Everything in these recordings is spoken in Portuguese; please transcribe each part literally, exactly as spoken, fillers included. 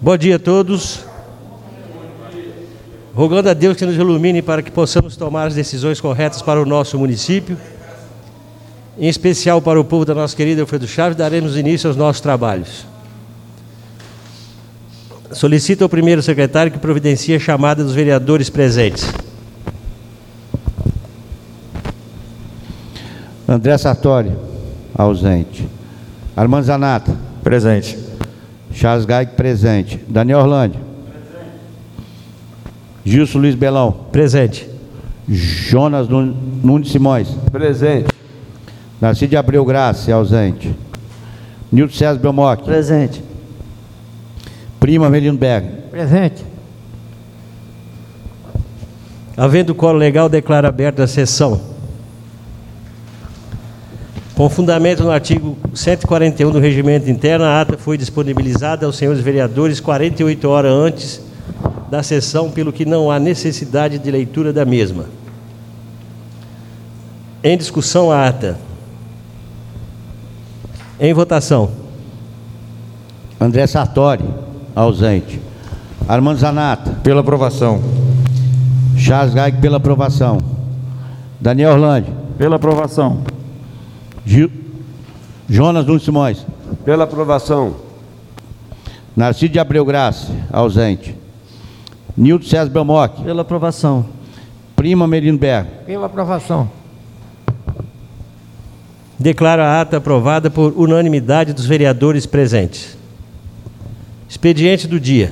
Bom dia a todos. Rogando a Deus que nos ilumine para que possamos tomar as decisões corretas para o nosso município, em especial para o povo da nossa querida Alfredo Chaves, daremos início aos nossos trabalhos. Solicito ao primeiro secretário que providencie a chamada dos vereadores presentes. André Sartori, ausente. Armando Zanata. Presente. Charles Gaig, presente. Daniel Orlando. Presente. Gilson Luiz Belão. Presente. Jonas Nunes Simões. Presente. Narciso de Abreu Graça, ausente. Nilton César Belmoc. Presente. Prima Melino Berg. Presente. Havendo quórum legal, declaro aberta a sessão. Com fundamento no artigo cento e quarenta e um do Regimento Interno, a ata foi disponibilizada aos senhores vereadores quarenta e oito horas antes da sessão, pelo que não há necessidade de leitura da mesma. Em discussão, a ata. Em votação. André Sartori, ausente. Armando Zanata. Pela aprovação. Charles Gaig, pela aprovação. Daniel Orlando. Pela aprovação. Gil... Jonas Nunes Simões. Pela aprovação. Narciso de Abreu Graça, ausente. Nilton César Belmoc. Pela aprovação. Prima Melino Berg. Pela aprovação. Declaro a ata aprovada por unanimidade dos vereadores presentes. Expediente do dia.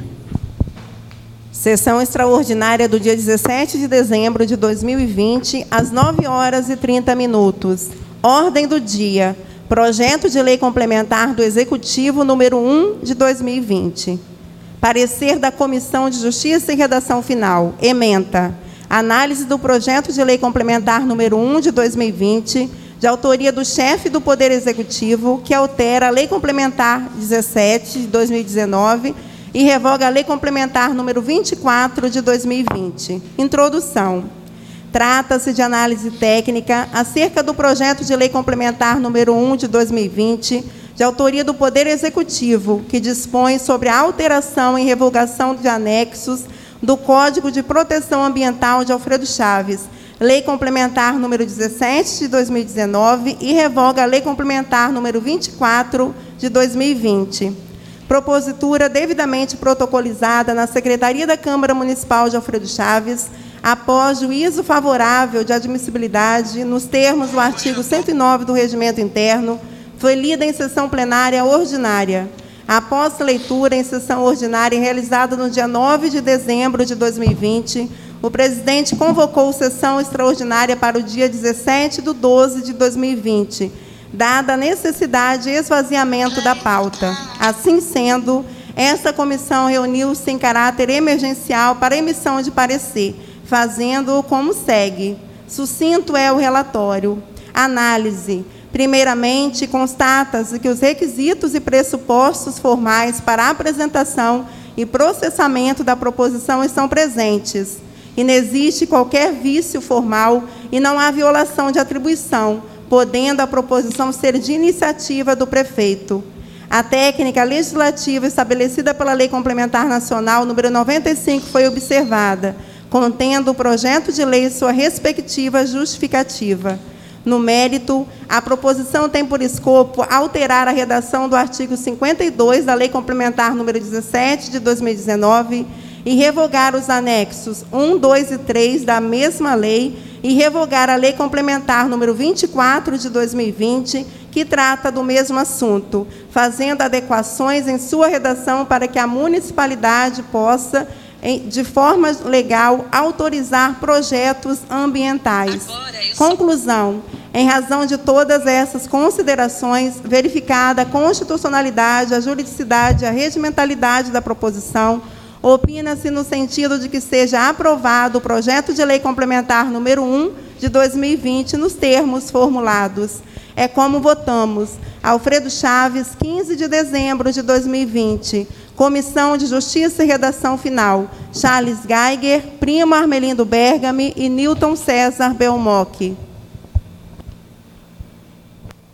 Sessão extraordinária do dia dezessete de dezembro de dois mil e vinte, às nove horas e trinta minutos. Ordem do dia. Projeto de Lei Complementar do Executivo número um de dois mil e vinte. Parecer da Comissão de Justiça e Redação Final. Ementa. Análise do Projeto de Lei Complementar número um de dois mil e vinte, de autoria do chefe do Poder Executivo, que altera a Lei Complementar dezessete de dois mil e dezenove e revoga a Lei Complementar número vinte e quatro de dois mil e vinte. Introdução. Trata-se de análise técnica acerca do projeto de lei complementar número um de dois mil e vinte, de autoria do Poder Executivo, que dispõe sobre a alteração e revogação de anexos do Código de Proteção Ambiental de Alfredo Chaves, Lei Complementar número dezessete de dois mil e dezenove e revoga a Lei Complementar número vinte e quatro de dois mil e vinte. Propositura devidamente protocolizada na Secretaria da Câmara Municipal de Alfredo Chaves, após juízo favorável de admissibilidade, nos termos do artigo cento e nove do Regimento Interno, foi lida em sessão plenária ordinária. Após leitura em sessão ordinária realizada no dia nove de dezembro de dois mil e vinte, o presidente convocou sessão extraordinária para o dia dezessete de doze de dois mil e vinte, dada a necessidade e esvaziamento da pauta. Assim sendo, esta comissão reuniu-se em caráter emergencial para emissão de parecer, fazendo-o como segue. Sucinto é o relatório. Análise. Primeiramente, constata-se que os requisitos e pressupostos formais para a apresentação e processamento da proposição estão presentes. Inexiste qualquer vício formal e não há violação de atribuição, podendo a proposição ser de iniciativa do prefeito. A técnica legislativa estabelecida pela Lei Complementar Nacional número noventa e cinco foi observada, contendo o projeto de lei e sua respectiva justificativa. No mérito, a proposição tem por escopo alterar a redação do artigo cinquenta e dois da Lei Complementar número dezessete de dois mil e dezenove e revogar os anexos um, dois e três da mesma lei e revogar a Lei Complementar número vinte e quatro de dois mil e vinte, que trata do mesmo assunto, fazendo adequações em sua redação para que a municipalidade possa, de forma legal, autorizar projetos ambientais. Conclusão. Em razão de todas essas considerações, verificada a constitucionalidade, a juridicidade e a regimentalidade da proposição, opina-se no sentido de que seja aprovado o projeto de lei complementar número um de dois mil e vinte nos termos formulados. É como votamos. Alfredo Chaves, quinze de dezembro de dois mil e vinte. Comissão de Justiça e Redação Final. Charles Geiger, Primo Armelindo Bergami e Nilton César Belmoc.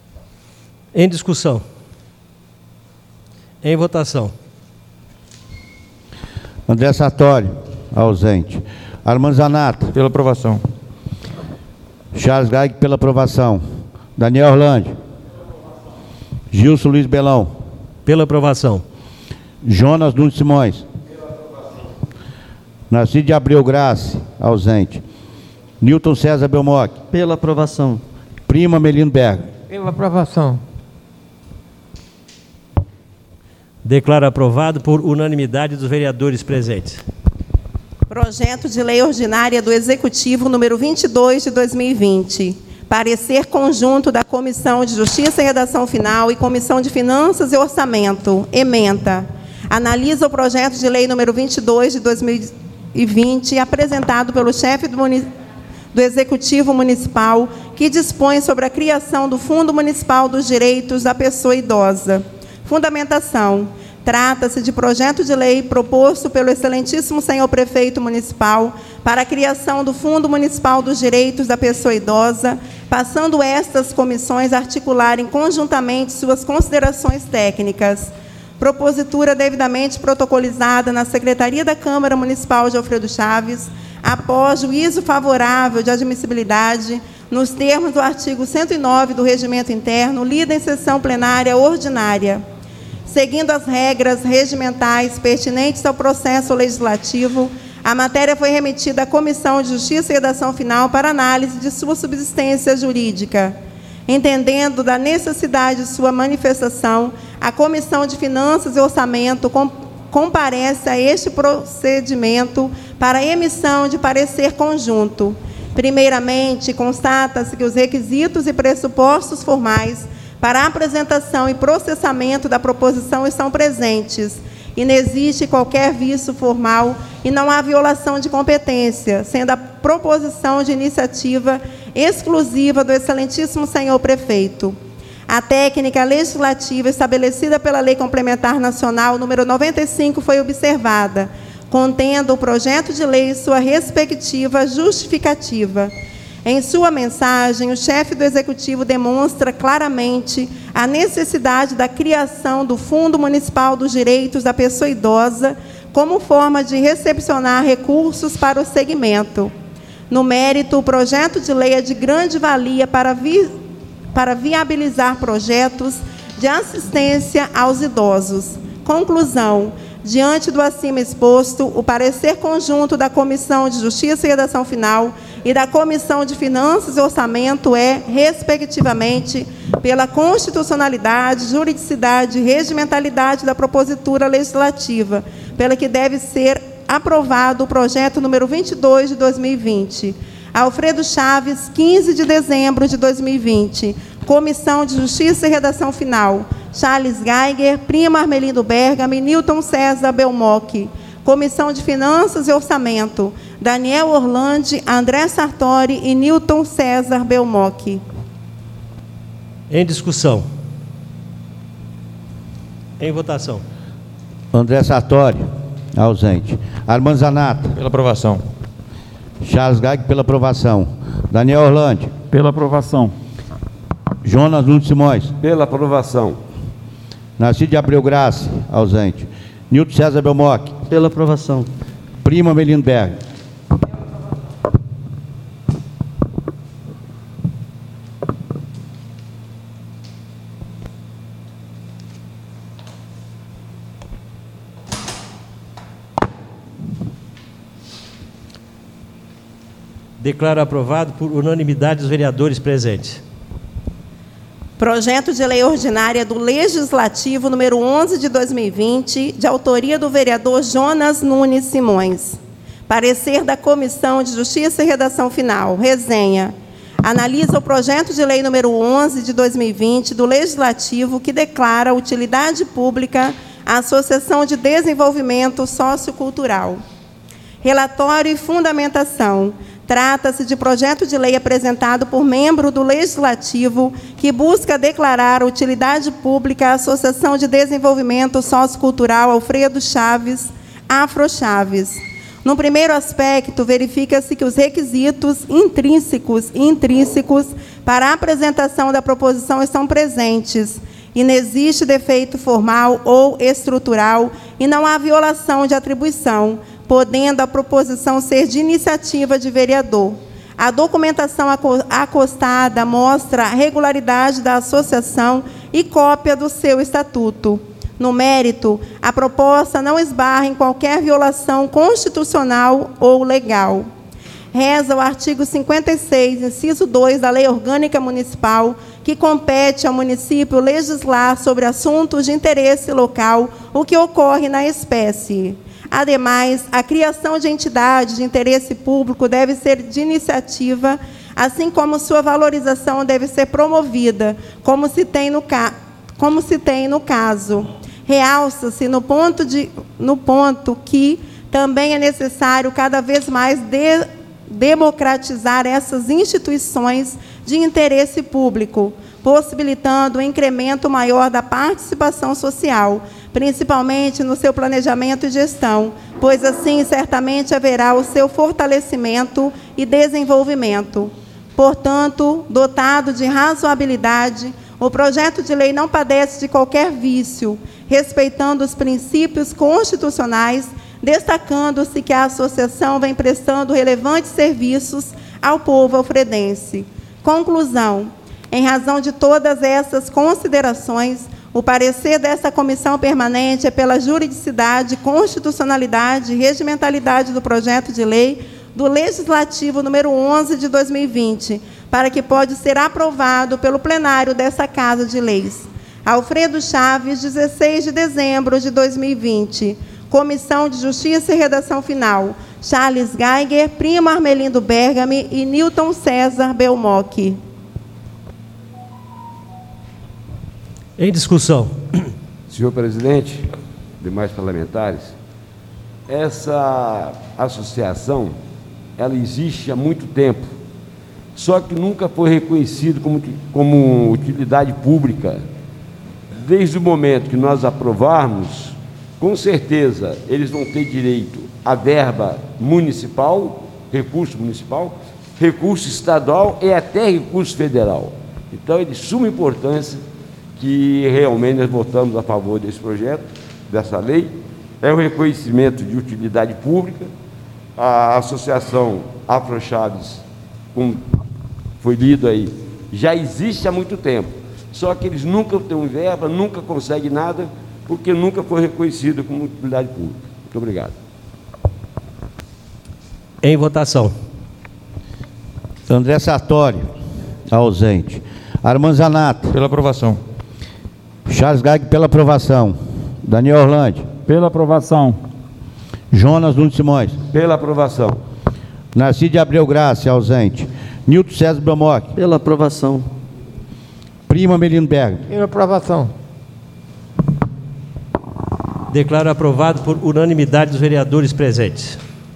Em discussão. Em votação. André Sartori, ausente. Armando Zanata. Pela aprovação. Charles Geig, pela aprovação. Daniel Orlandi. Gilson Luiz Belão. Pela aprovação. Jonas Nunes Simões. Narciso de Abreu Graça, ausente. Newton César Belmoc. Pela aprovação. Prima Melino Berga. Pela aprovação. Declaro aprovado por unanimidade dos vereadores presentes. Projeto de Lei Ordinária do Executivo número vinte e dois de dois mil e vinte. Parecer conjunto da Comissão de Justiça e Redação Final e Comissão de Finanças e Orçamento. Ementa. Analisa o projeto de lei número vinte e dois de dois mil e vinte, apresentado pelo chefe do, do Executivo Municipal, que dispõe sobre a criação do Fundo Municipal dos Direitos da Pessoa Idosa. Fundamentação. Trata-se de projeto de lei proposto pelo excelentíssimo senhor prefeito municipal para a criação do Fundo Municipal dos Direitos da Pessoa Idosa, passando estas comissões a articularem conjuntamente suas considerações técnicas. Propositura devidamente protocolizada na Secretaria da Câmara Municipal de Alfredo Chaves, após juízo favorável de admissibilidade, nos termos do artigo cento e nove do Regimento Interno, lida em sessão plenária ordinária. Seguindo as regras regimentais pertinentes ao processo legislativo, a matéria foi remetida à Comissão de Justiça e Redação Final para análise de sua subsistência jurídica. Entendendo da necessidade de sua manifestação, a Comissão de Finanças e Orçamento com, comparece a este procedimento para emissão de parecer conjunto. Primeiramente, constata-se que os requisitos e pressupostos formais para a apresentação e processamento da proposição estão presentes, e não existe qualquer vício formal e não há violação de competência, sendo a proposição de iniciativa exclusiva do excelentíssimo senhor prefeito. A técnica legislativa estabelecida pela Lei Complementar Nacional número noventa e cinco foi observada, contendo o projeto de lei e sua respectiva justificativa. Em sua mensagem, o chefe do Executivo demonstra claramente a necessidade da criação do Fundo Municipal dos Direitos da Pessoa Idosa como forma de recepcionar recursos para o segmento. No mérito, o projeto de lei é de grande valia para, vi para viabilizar projetos de assistência aos idosos. Conclusão. Diante do acima exposto, o parecer conjunto da Comissão de Justiça e Redação Final e da Comissão de Finanças e Orçamento é, respectivamente, pela constitucionalidade, juridicidade e regimentalidade da propositura legislativa, pela que deve ser aprovado o projeto número vinte e dois de dois mil e vinte. Alfredo Chaves, quinze de dezembro de dois mil e vinte. Comissão de Justiça e Redação Final. Charles Geiger, Prima Armelindo Bergamo e Newton César Belmoc. Comissão de Finanças e Orçamento. Daniel Orlandi, André Sartori e Newton César Belmoc. Em discussão. Em votação. André Sartori, ausente. Armando Zanata. Pela aprovação. Charles Geig, pela aprovação. Daniel Orlandi. Pela aprovação. Jonas Nunes Simões. Pela aprovação. Narciso de Abreu Graça, ausente. Nilton César Belmoc. Pela aprovação. Prima Melino Berga. Declaro aprovado por unanimidade dos vereadores presentes. Projeto de Lei Ordinária do Legislativo número onze de dois mil e vinte, de autoria do vereador Jonas Nunes Simões. Parecer da Comissão de Justiça e Redação Final. Resenha. Analisa o projeto de lei número onze de dois mil e vinte do Legislativo, que declara utilidade pública a Associação de Desenvolvimento Sociocultural. Relatório e fundamentação. Trata-se de projeto de lei apresentado por membro do Legislativo que busca declarar utilidade pública à Associação de Desenvolvimento Sociocultural Alfredo Chaves, Afro Chaves. No primeiro aspecto, verifica-se que os requisitos intrínsecos e intrínsecos para a apresentação da proposição estão presentes, Inexiste defeito formal ou estrutural e não há violação de atribuição, podendo a proposição ser de iniciativa de vereador. A documentação acostada mostra a regularidade da associação e cópia do seu estatuto. No mérito, a proposta não esbarra em qualquer violação constitucional ou legal. Reza o artigo cinquenta e seis, inciso dois da Lei Orgânica Municipal, que compete ao município legislar sobre assuntos de interesse local, o que ocorre na espécie. Ademais, a criação de entidades de interesse público deve ser de iniciativa, assim como sua valorização deve ser promovida, como se tem no, ca... como se tem no caso. Realça-se no ponto, de... no ponto que também é necessário cada vez mais de... democratizar essas instituições de interesse público, possibilitando um incremento maior da participação social, principalmente no seu planejamento e gestão, pois assim certamente haverá o seu fortalecimento e desenvolvimento. Portanto, dotado de razoabilidade, o projeto de lei não padece de qualquer vício, respeitando os princípios constitucionais, destacando-se que a associação vem prestando relevantes serviços ao povo alfredense. Conclusão. Em razão de todas essas considerações, o parecer desta comissão permanente é pela juridicidade, constitucionalidade e regimentalidade do projeto de lei do Legislativo número onze de dois mil e vinte, para que pode ser aprovado pelo plenário dessa Casa de Leis. Alfredo Chaves, dezesseis de dezembro de dois mil e vinte. Comissão de Justiça e Redação Final. Charles Geiger, Primo Armelindo Bergami e Newton César Belmocchi. Em discussão. Senhor presidente, demais parlamentares, essa associação, ela existe há muito tempo, só que nunca foi reconhecido como, como utilidade pública. Desde o momento que nós aprovarmos, com certeza eles vão ter direito a verba municipal, recurso municipal, recurso estadual e até recurso federal. Então é de suma importância que realmente nós votamos a favor desse projeto, dessa lei. É um reconhecimento de utilidade pública. A Associação Afro Chaves, como foi lido aí, já existe há muito tempo, só que eles nunca têm verba, nunca conseguem nada, porque nunca foi reconhecido como utilidade pública. Muito obrigado. Em votação. André Sartori, ausente. Armando Zanata. Pela aprovação. Charles Geiger, pela aprovação. Daniel Orlandi. Pela aprovação. Jonas Nunes Simões. Pela aprovação. Narciso de Abreu Graça, ausente. Newton César Belmocchi. Pela aprovação. Primo Armelindo Bergami. Pela aprovação. Declaro aprovado por unanimidade dos vereadores presentes.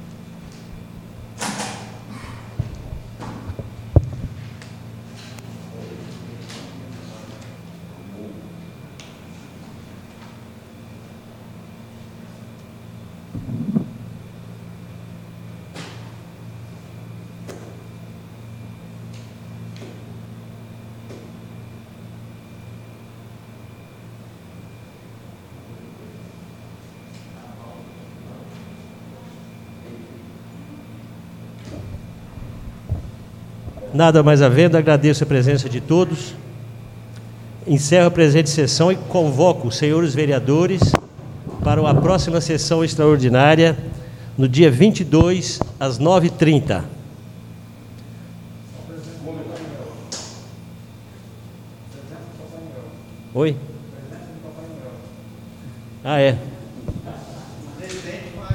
Nada mais havendo, agradeço a presença de todos. Encerro a presente sessão e convoco os senhores vereadores para a próxima sessão extraordinária, no dia vinte e dois, às nove e trinta. Oi? Ah, é.